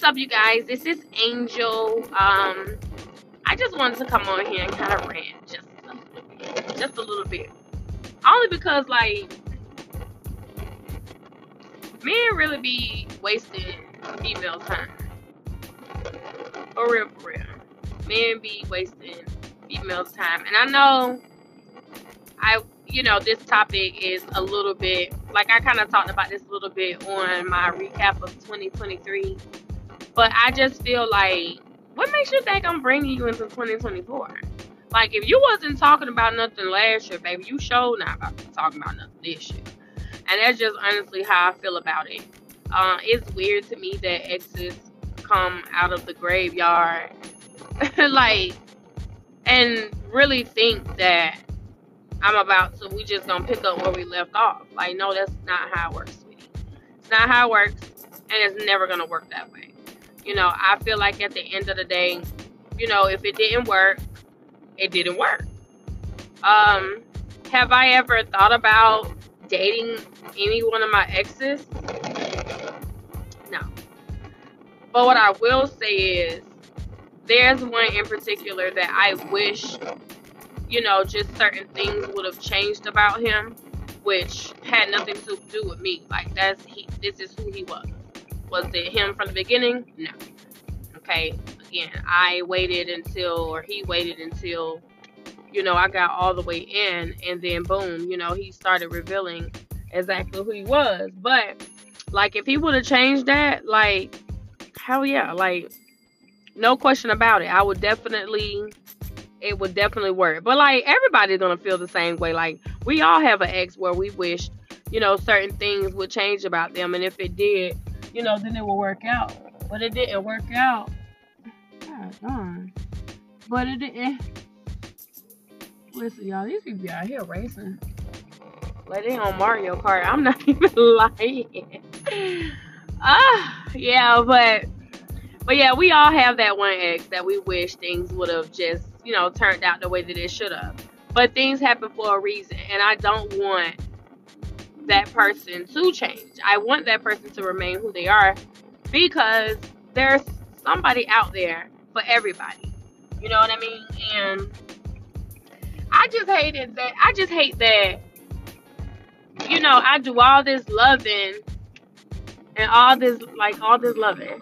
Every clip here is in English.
up, you guys? This is Angel. I just wanted to come on here and kind of rant just a little bit. Only because, like, men really be wasting female time. For real, for real. Men be wasting females' time. And I know this topic is a little bit, like, I kind of talked about this a little bit on my recap of 2023. But I just feel like, what makes you think I'm bringing you into 2024? Like, if you wasn't talking about nothing last year, baby, you sure not about to talking about nothing this year. And that's just honestly how I feel about it. It's weird to me that exes come out of the graveyard, like, and really think that we just gonna pick up where we left off. Like, no, that's not how it works, sweetie. It's not how it works, and it's never gonna work that way. I feel like at the end of the day, if it didn't work, it didn't work. Have I ever thought about dating any one of my exes? No. But what I will say is, there's one in particular that I wish, just certain things would have changed about him, which had nothing to do with me. Like, this is who he was. Was it him from the beginning? No. Okay. Again, he waited until, I got all the way in, and then boom, he started revealing exactly who he was. But, like, if he would have changed that, like, hell yeah, like, no question about it. It would definitely work. But, like, everybody's gonna feel the same way. Like, we all have an ex where we wished, certain things would change about them, and if it did, then it will work out. But it didn't work out. God darn. But it didn't. Listen, y'all, these people out here racing. Like, they on Mario Kart. I'm not even lying. Yeah, but yeah, we all have that one ex that we wish things would have just, turned out the way that it should have. But things happen for a reason, and I don't want that person to change. I want that person to remain who they are, because there's somebody out there for everybody. You know what I mean? And I just hate that, I do all this loving and all this loving,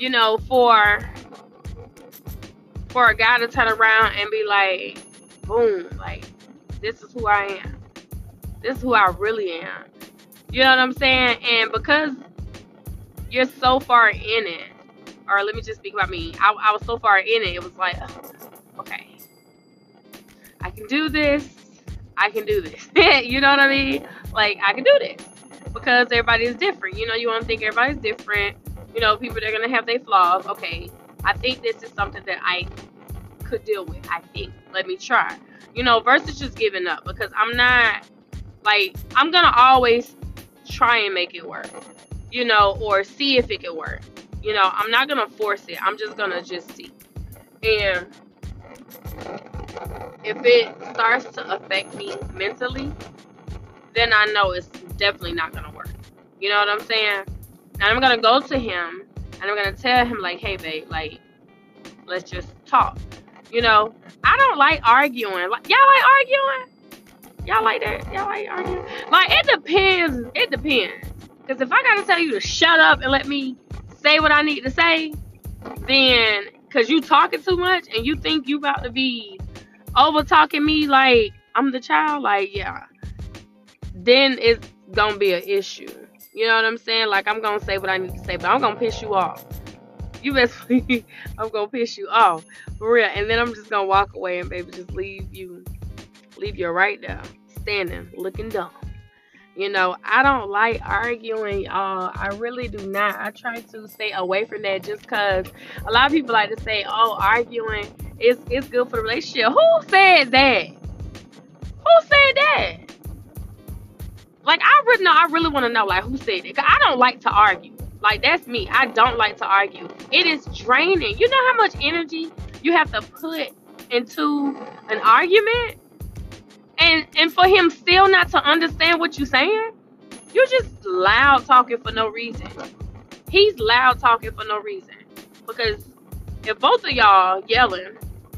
for a guy to turn around and be like, boom, like, this is who I am. This is who I really am. You know what I'm saying? And because you're so far in it, or let me just speak about me. I was so far in it, it was like, okay, I can do this. I can do this. You know what I mean? Like, I can do this. Because everybody is different. You want to think everybody's different. People, they're going to have their flaws. Okay, I think this is something that I could deal with. I think. Let me try. Versus just giving up. Because I'm not, like, I'm going to always try and make it work. Or see if it can work. I'm not going to force it. I'm just going to just see. And if it starts to affect me mentally, then I know it's definitely not going to work. You know what I'm saying? And I'm going to go to him, and I'm going to tell him, like, hey, babe, like, let's just talk. I don't like arguing. Like, y'all like arguing? Y'all like that? Y'all like arguing? Like, it depends. It depends. Because if I got to tell you to shut up and let me say what I need to say, then, because you talking too much and you think you about to be over talking me like I'm the child, like, yeah, then it's going to be an issue. You know what I'm saying? Like, I'm going to say what I need to say, but I'm going to piss you off. You best believe I'm going to piss you off. For real. And then I'm just going to walk away and, baby, just leave you right there, standing, looking dumb. I don't like arguing, y'all. I really do not. I try to stay away from that, just because a lot of people like to say, oh, arguing is good for the relationship. Who said that? Who said that? Like, I really want to know, like, who said it? Because I don't like to argue. Like, that's me. I don't like to argue. It is draining. You know how much energy you have to put into an argument? And for him still not to understand what you're saying? You're just loud talking for no reason. He's loud talking for no reason. Because if both of y'all yelling,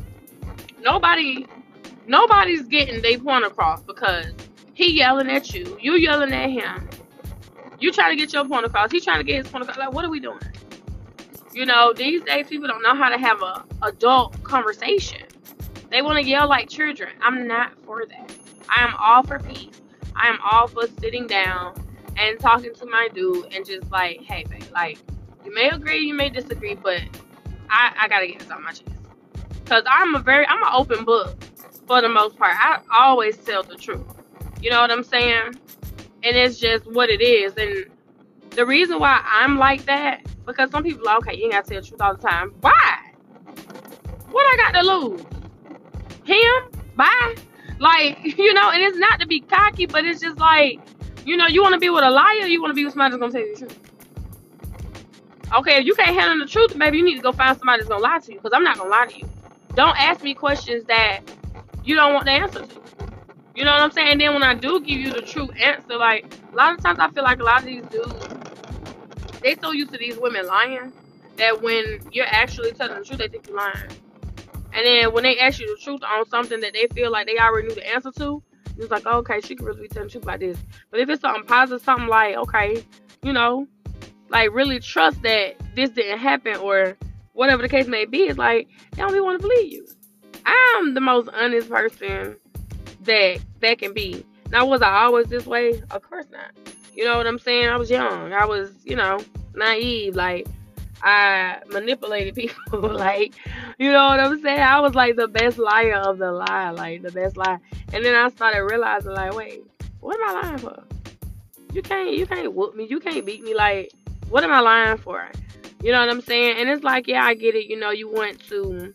nobody's getting their point across, because he yelling at you, you yelling at him. You trying to get your point across, he trying to get his point across. Like, what are we doing? You know, these days people don't know how to have a adult conversation. They want to yell like children. I'm not for that. I am all for peace. I am all for sitting down and talking to my dude and just like, hey, babe, like, you may agree, you may disagree, but I gotta get this on my chest. Because I'm an open book for the most part. I always tell the truth. You know what I'm saying? And it's just what it is. And the reason why I'm like that, because some people are like, okay, you ain't got to tell the truth all the time. Why? What I got to lose? Him? Bye? Like, you know, and it's not to be cocky, but it's just like, you know, you want to be with a liar, or you want to be with somebody that's going to tell you the truth? Okay, if you can't handle the truth, maybe you need to go find somebody that's going to lie to you, because I'm not going to lie to you. Don't ask me questions that you don't want the answer to. You know what I'm saying? And then when I do give you the true answer, like, a lot of times I feel like a lot of these dudes, they so used to these women lying that when you're actually telling the truth, they think you're lying. And then when they ask you the truth on something that they feel like they already knew the answer to, it's like, oh, okay, she could really be telling the truth about this. But if it's something positive, something like, okay, you know, like, really trust that this didn't happen, or whatever the case may be, it's like, they don't even want to believe you. I'm the most honest person that can be. Now, was I always this way? Of course not. You know what I'm saying? I was young. I was, you know, naive. Like, I manipulated people. Like, you know what I'm saying? I was like the best liar of the lie. Like, the best lie. And then I started realizing, like, wait, what am I lying for? You can't whoop me. You can't beat me. Like, what am I lying for? You know what I'm saying? And it's like, yeah, I get it. You know, you want to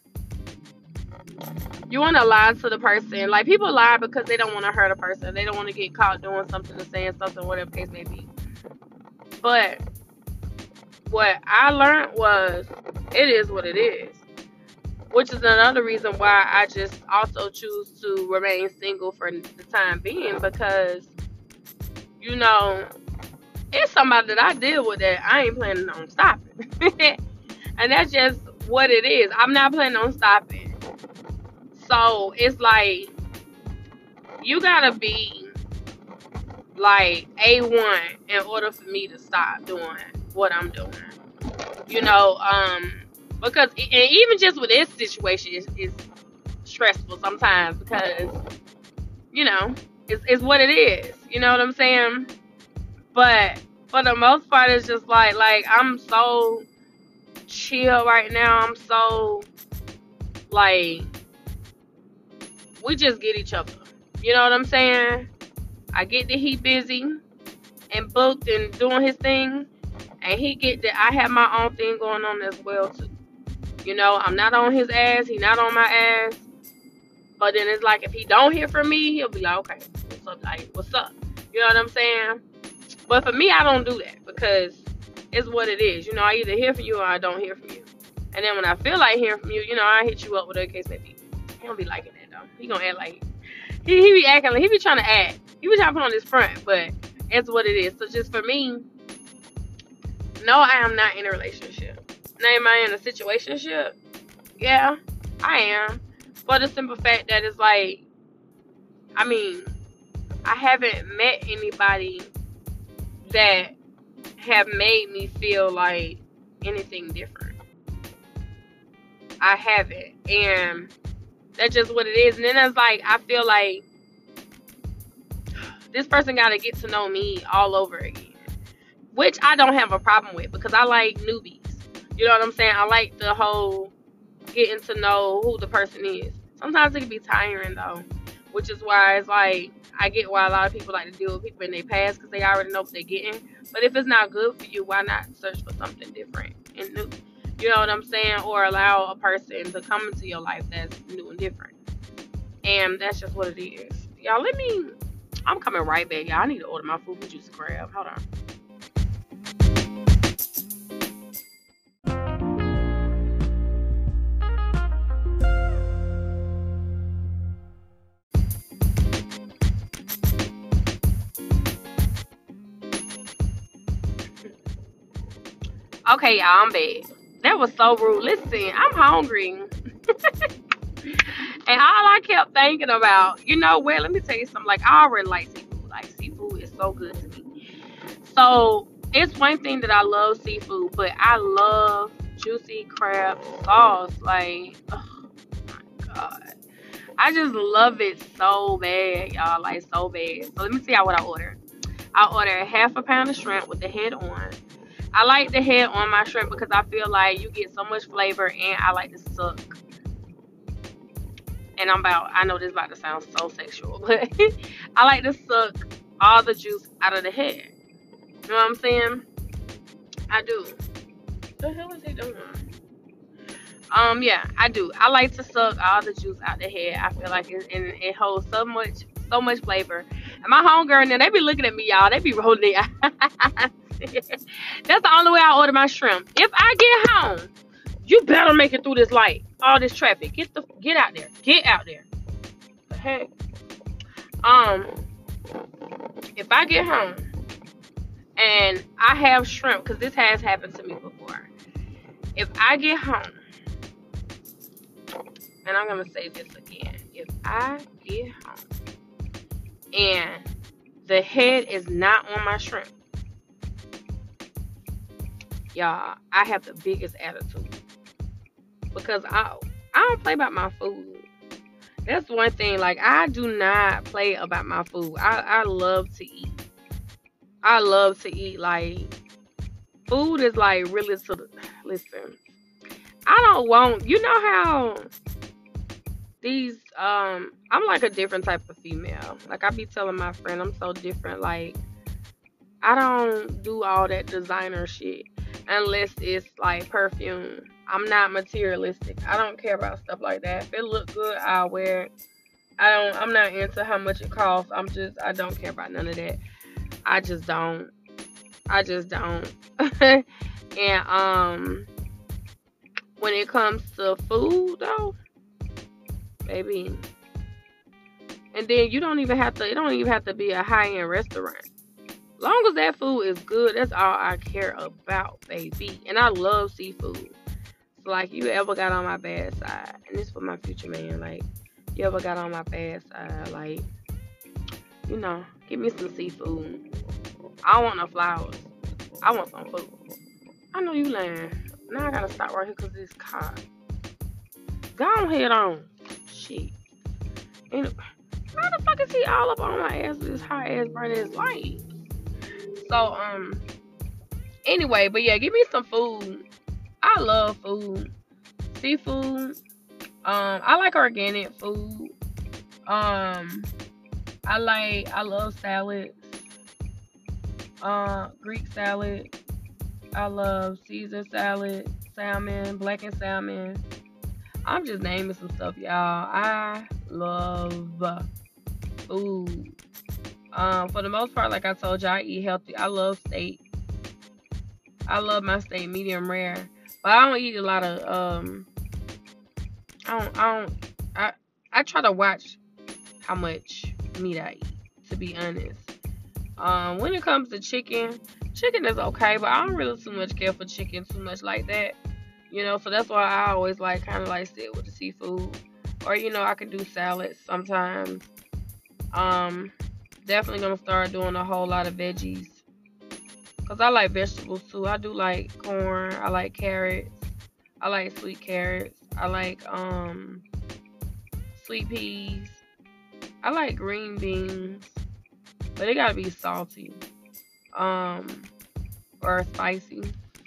lie to the person. Like, people lie because they don't want to hurt a person. They don't want to get caught doing something or saying something, whatever the case may be. But what I learned was, it is what it is. Which is another reason why I just also choose to remain single for the time being. Because, you know, it's somebody that I deal with that I ain't planning on stopping. And that's just what it is. I'm not planning on stopping. So it's like, you gotta be like A1 in order for me to stop doing what I'm doing. You know, because, and even just with this situation, is stressful sometimes, because, you know, it's what it is. You know what I'm saying? But for the most part, it's just like I'm so chill right now. I'm so, like, we just get each other. You know what I'm saying? I get that he busy and booked and doing his thing, and he get that I have my own thing going on as well too. You know, I'm not on his ass, he not on my ass. But then it's like, if he don't hear from me, he'll be like, okay, what's up? Like, what's up? You know what I'm saying? But for me, I don't do that, because it's what it is. You know, I either hear from you or I don't hear from you. And then when I feel like hearing from you, you know, I hit you up, whatever the case may be. He don't be liking that though. He gonna act like he be acting like he be trying to act. He be trying to put on his front, but it's what it is. So just for me, no, I am not in a relationship. Now, am I in a situationship? Yeah, I am. For the simple fact that it's like, I mean, I haven't met anybody that have made me feel like anything different. I haven't. And that's just what it is. And then it's like, I feel like this person got to get to know me all over again. Which I don't have a problem with, because I like newbies. You know what I'm saying? I like the whole getting to know who the person is. Sometimes it can be tiring though. Which is why it's like, I get why a lot of people like to deal with people in their past, because they already know what they're getting. But if it's not good for you, why not search for something different and new? You know what I'm saying? Or allow a person to come into your life that's new and different. And that's just what it is. Y'all, I'm coming right back. Y'all, I need to order my food with juice crab. Hold on. Okay, y'all, I'm back. That was so rude. Listen, I'm hungry. And all I kept thinking about, you know what, let me tell you something. Like, I already like seafood. Like, seafood is so good to me. So, it's one thing that I love seafood, but I love juicy crab sauce. Like, oh my God. I just love it so bad, y'all. Like, so bad. So, let me tell y'all what I ordered. I ordered half a pound of shrimp with the head on. I like the head on my shrimp because I feel like you get so much flavor, and I like to suck. And I know this is about to sound so sexual, but I like to suck all the juice out of the head. You know what I'm saying? I do. What the hell is he doing? Yeah, I do. I like to suck all the juice out the head. I feel like it holds so much flavor. And my homegirl, and they be looking at me, y'all. They be rolling their eyes. That's the only way I order my shrimp. If I get home, you better make it through this light, all this traffic. Get out there. Get out there. The heck. If I get home and I have shrimp, because this has happened to me before. If I get home, and I'm gonna say this again, if I get home and the head is not on my shrimp, y'all, I have the biggest attitude. Because I don't play about my food. That's one thing. Like, I do not play about my food. I love to eat. I love to eat. Like, food is like really to the, listen. I don't want, you know how these I'm like a different type of female. Like, I be telling my friend I'm so different. Like, I don't do all that designer shit unless it's like perfume. I'm not materialistic. I don't care about stuff like that. If it look good, I'll wear it. I'm not into how much it costs. I don't care about none of that. I just don't. And when it comes to food though, baby, and then it don't even have to be a high-end restaurant. As long as that food is good, that's all I care about, baby. And I love seafood. So, like, you ever got on my bad side, and this for my future man, like, you ever got on my bad side, like, you know, give me some seafood. I don't want no flowers. I want some food. I know you lying. Now I gotta stop right here because this car. Go on head on. Shit. And why the fuck is he all up on my ass with this hot ass bright ass light? So, anyway, but yeah, give me some food. I love food. Seafood. I like organic food. I love salads. Greek salad. I love Caesar salad, salmon, blackened salmon. I'm just naming some stuff, y'all. I love food. For the most part, like I told you, I eat healthy. I love steak. I love my steak medium rare, but I don't eat a lot of I try to watch how much meat I eat, to be honest. When it comes to chicken is okay, but I don't really too much care for chicken too much like that. You know, so that's why I always like kind of like sit with the seafood, or you know, I can do salads sometimes. Definitely gonna start doing a whole lot of veggies, cause I like vegetables too. I do like corn. I like carrots. I like sweet carrots. I like sweet peas. I like green beans, but it gotta be salty, or spicy.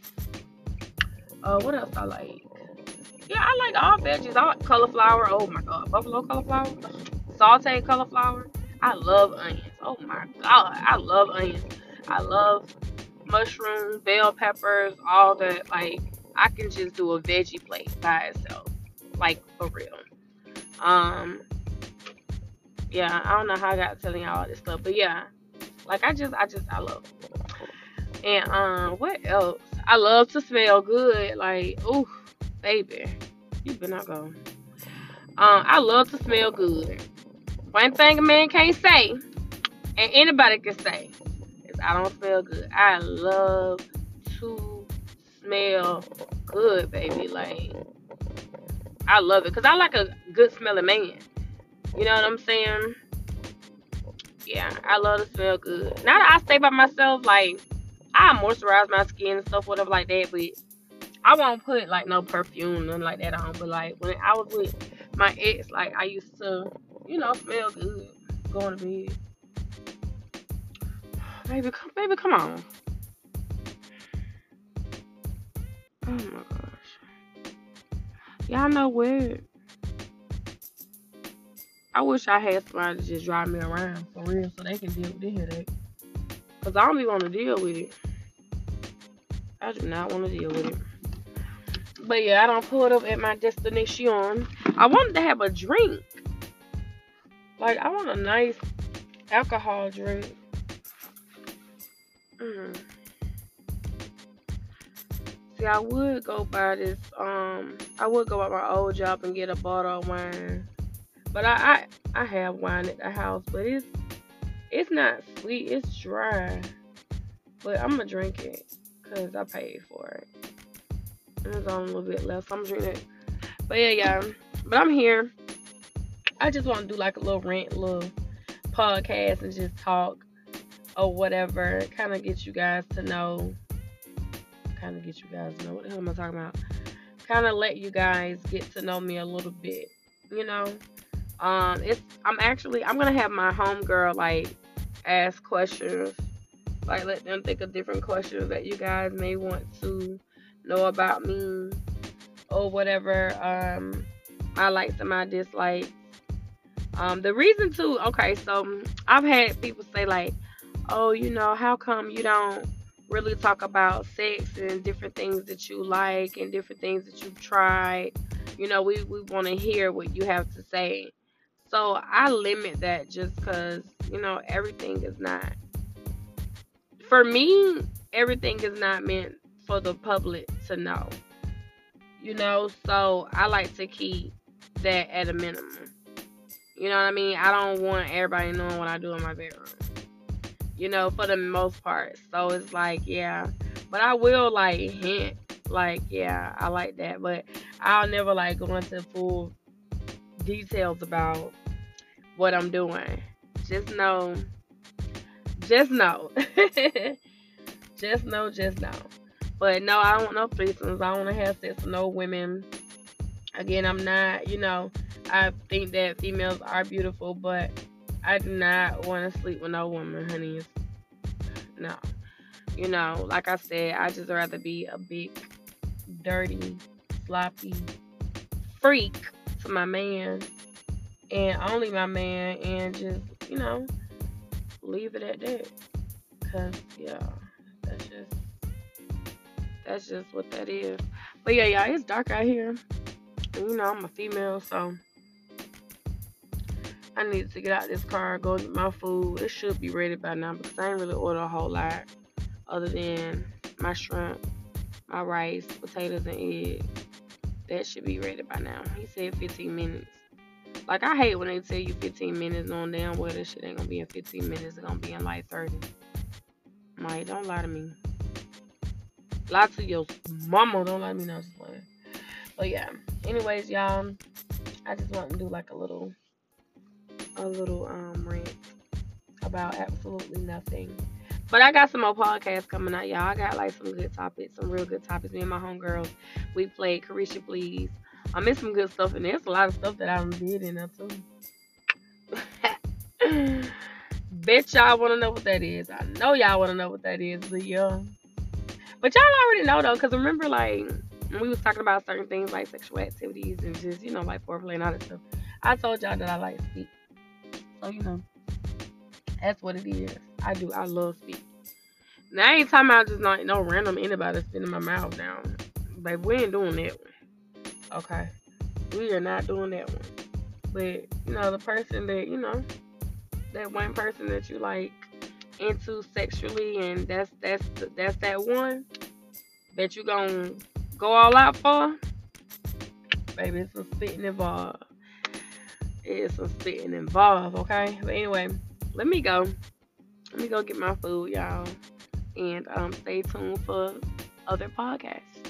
What else I like? Yeah, I like all veggies. I like cauliflower. Oh my god, buffalo cauliflower, sauteed cauliflower. I love onions. Oh my god, I love onions. I love mushrooms, bell peppers, all that. Like, I can just do a veggie plate by itself, like for real. Yeah, I don't know how I got telling y'all all this stuff, but yeah, like I love it. And what else? I love to smell good. Like, ooh, baby, you better not go. I love to smell good. One thing a man can't say, and anybody can say, is I don't smell good. I love to smell good, baby. Like, I love it. Because I like a good smelling man. You know what I'm saying? Yeah, I love to smell good. Now that I stay by myself, like, I moisturize my skin and stuff, whatever like that, but I won't put like no perfume, nothing like that on. But like when I was with my ex, like I used to, smell good going to bed. Baby, come on. Oh my gosh. Y'all know what? I wish I had somebody to just drive me around for real so they can deal with the headache. Cause I don't even want to deal with it. I do not want to deal with it. But yeah, I don't pull it up at my destination. I wanted to have a drink. Like I want a nice alcohol drink. Mm. See, I would go buy this. I would go at my old job and get a bottle of wine. But I have wine at the house, but it's not sweet. It's dry. But I'm gonna drink it because I paid for it. And there's only a little bit left, so I'm drinking it. But yeah. But I'm here. I just want to do like a little rant, little podcast, and just talk or whatever. Kind of get you guys to know. What the hell am I talking about? Kind of let you guys get to know me a little bit. You know. I'm gonna have my homegirl like ask questions. Like let them think of different questions that you guys may want to know about me or whatever. I likes and my dislikes. The reason too, okay, so I've had people say like, oh, how come you don't really talk about sex and different things that you like and different things that you've tried. We want to hear what you have to say. So I limit that just because, everything is not, for me, everything is not meant for the public to know. So I like to keep that at a minimum. You know what I mean? I don't want everybody knowing what I do in my bedroom. For the most part. So it's like, yeah. But I will like hint, like, yeah, I like that. But I'll never like go into full details about what I'm doing. Just know. Just know. just know. But no, I don't want no threesomes. I don't want to have sex with no women. Again, I'm not, I think that females are beautiful, but I do not want to sleep with no woman, honey. No. Like I said, I just rather be a big, dirty, sloppy freak to my man and only my man and just, leave it at that. Cause yeah, that's just what that is. But yeah, it's dark out here. And, I'm a female, so I need to get out this car, go get my food. It should be ready by now because I ain't really ordered a whole lot other than my shrimp, my rice, potatoes, and eggs. That should be ready by now. He said 15 minutes. Like, I hate when they tell you 15 minutes knowing damn well this shit ain't gonna be in 15 minutes. It's gonna be in like 30. Like, don't lie to me. Lie to your mama. Don't lie to me. No, just playing. But yeah. Anyways, y'all, I just want to do like a little rant about absolutely nothing. But I got some more podcasts coming out, y'all. I got like some good topics, some real good topics. Me and my homegirls, we played Carisha Please. I missed some good stuff in there. There's a lot of stuff that I done did in there too. Bet y'all want to know what that is. I know y'all want to know what that is, but yeah. But y'all already know though, because remember like when we was talking about certain things like sexual activities and just, like foreplay and all that stuff. I told y'all that I like to speak. So, that's what it is. I love speak. Now, I ain't talking about just like no random anybody spinning my mouth down. Babe, we ain't doing that one. Okay? We are not doing that one. But, the person that, that one person that you like into sexually and that's that one that you gonna go all out for, baby, it's some spitting involved. It's some spitting involved, okay? But anyway, let me go get my food, y'all. And stay tuned for other podcasts.